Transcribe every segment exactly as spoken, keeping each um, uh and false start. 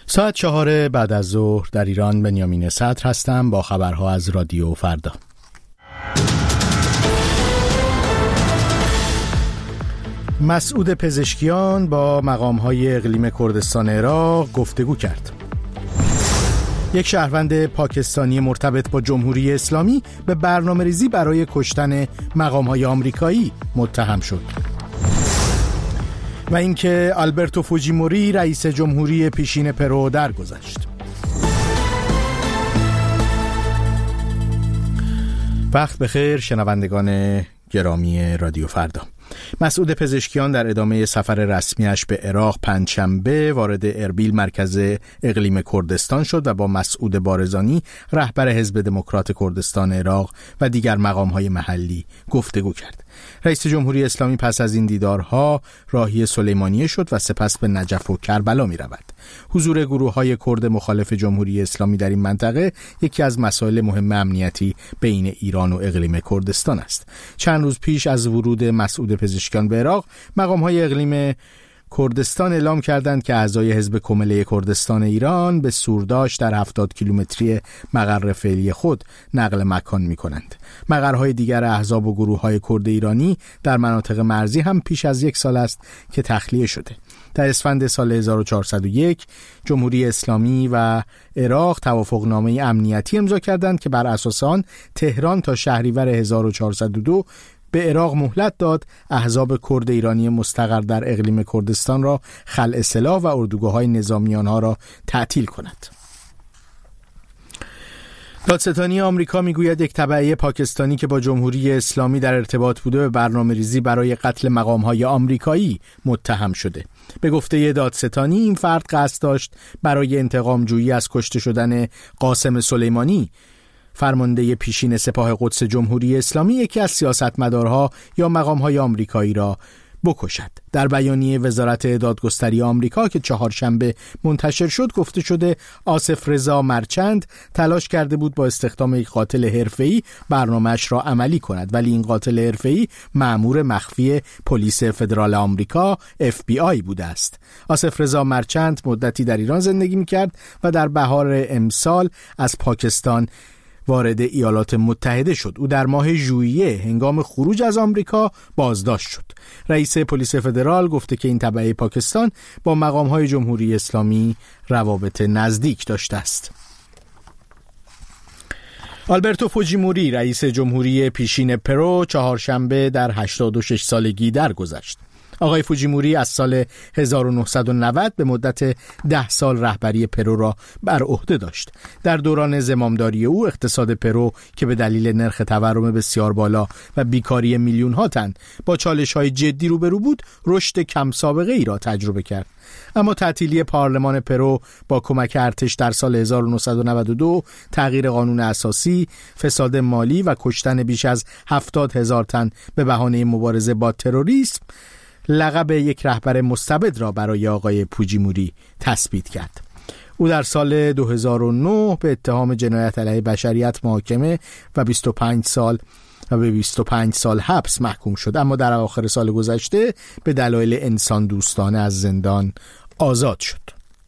ساعت چهار بعد از ظهر در ایران. بنیامین صدر هستم با خبرها از رادیو فردا. مسعود پزشکیان با مقام‌های اقلیم کردستان عراق گفتگو کرد. یک شهروند پاکستانی مرتبط با جمهوری اسلامی به برنامه‌ریزی برای کشتن مقام‌های آمریکایی متهم شد. و اینکه آلبرتو فوجیموری رئیس جمهوری پیشین پرو درگذشت. وقت بخیر شنوندگان گرامی رادیو فردا. مسعود پزشکیان در ادامه سفر رسمیش به عراق پنجشنبه وارد اربیل مرکز اقلیم کردستان شد و با مسعود بارزانی رهبر حزب دموکرات کردستان عراق و دیگر مقام‌های محلی گفتگو کرد. رئیس جمهوری اسلامی پس از این دیدارها راهی سلیمانیه شد و سپس به نجف و کربلا می رود. حضور گروه‌های کرد مخالف جمهوری اسلامی در این منطقه یکی از مسائل مهم امنیتی بین ایران و اقلیم کردستان است. چند روز پیش از ورود مسعود پزشکیان به عراق، مقام‌های اقلیم کردستان اعلام کردند که اعضای حزب کمله کردستان ایران به سورداشت در هفتاد کیلومتری مقر فعلی خود نقل مکان می‌کنند. مقرهای دیگر احزاب و گروه‌های کرد ایرانی در مناطق مرزی هم پیش از یک سال است که تخلیه شده. در اسفند سال هزار و چهارصد و یک جمهوری اسلامی و عراق توافقنامه امنیتی امضا کردند که بر اساس آن تهران تا شهریور هزار و چهارصد و دو به عراق مهلت داد احزاب کرد ایرانی مستقر در اقلیم کردستان را خلع سلاح و اردوگاه‌های نظامی آنها را تعطیل کند. دادستانی آمریکا میگوید یک تبعیه پاکستانی که با جمهوری اسلامی در ارتباط بوده به برنامه‌ریزی برای قتل مقام‌های آمریکایی متهم شده. به گفته دادستانی این فرد قصد داشت برای انتقام جویی از کشته شدن قاسم سلیمانی، فرمانده پیشین سپاه قدس جمهوری اسلامی، یکی از سیاستمدارها یا مقام‌های آمریکایی را بکشد. در بیانیه وزارت دادگستری آمریکا که چهارشنبه منتشر شد گفته شده آصف رضا مرچند تلاش کرده بود با استخدام یک قاتل حرفه‌ای برنامه‌اش را عملی کند، ولی این قاتل حرفه‌ای مأمور مخفی پلیس فدرال آمریکا اف بی آی بوده است. آصف رضا مرچند مدتی در ایران زندگی می‌کرد و در بهار امسال از پاکستان وارد ایالات متحده شد. او در ماه ژوئیه هنگام خروج از آمریکا بازداشت شد. رئیس پلیس فدرال گفته که این تبعه پاکستان با مقام‌های جمهوری اسلامی روابط نزدیک داشته است. آلبرتو فوجیموری رئیس جمهوری پیشین پرو چهارشنبه در هشتاد و شش سالگی درگذشت. آقای فوجیموری از سال هزار و نهصد و نود به مدت ده سال رهبری پرو را بر عهده داشت. در دوران زمامداری او اقتصاد پرو که به دلیل نرخ تورم بسیار بالا و بیکاری میلیون ها تن با چالش‌های جدی روبرو بود، رشد کم سابقه ای را تجربه کرد. اما تعطیلی پارلمان پرو با کمک ارتش در سال هزار و نهصد و نود و دو، تغییر قانون اساسی، فساد مالی و کشتن بیش از هفتاد هزار تن به بهانه مبارزه با تروریسم لقب یک رهبر مستبد را برای آقای فوجیموری تثبیت کرد. او در سال دو هزار و نه به اتهام جنایت علیه بشریت محاکمه و بیست و پنج سال و به بیست و پنج سال حبس محکوم شد، اما در اواخر سال گذشته به دلایل انسان دوستانه از زندان آزاد شد.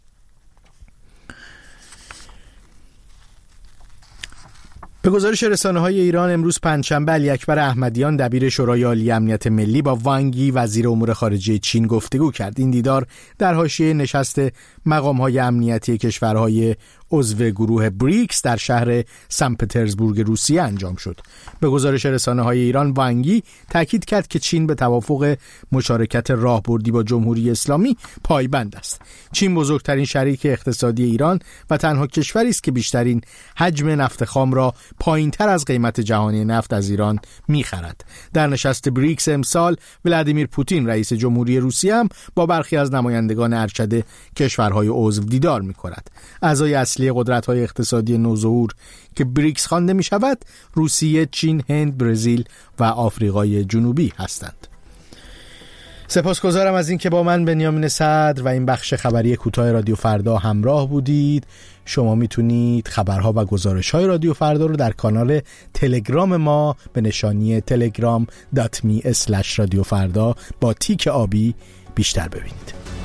به گزارش رسانه‌های ایران امروز پنجشنبه علی اکبر احمدیان دبیر شورای عالی امنیت ملی با وانگ یی وزیر امور خارجه چین گفتگو کرد. این دیدار در حاشیه نشست مقام‌های امنیتی کشورهای عضو گروه بریکس در شهر سن پترزبورگ روسیه انجام شد. به گزارش رسانه‌های ایران وانگ یی تاکید کرد که چین به توافق مشارکت راهبردی با جمهوری اسلامی پایبند است. چین بزرگترین شریک اقتصادی ایران و تنها کشوری است که بیشترین حجم نفت خام را پایین‌تر از قیمت جهانی نفت از ایران می‌خرد. در نشست بریکس امسال ولادیمیر پوتین رئیس جمهوری روسیه هم با برخی از نمایندگان ارشد کشورهای عضو دیدار می‌کند. اعضای اصلی قدرت‌های اقتصادی نوظهور که بریکس خوانده می‌شود روسیه، چین، هند، برزیل و آفریقای جنوبی هستند. سپاسگزارم از این که با من بنیامین صدر و این بخش خبری کوتاه رادیو فردا همراه بودید. شما میتونید خبرها و گزارش‌های رادیو فردا رو در کانال تلگرام ما به نشانی تلگرام دات می اسلش رادیو فردا با تیک آبی بیشتر ببینید.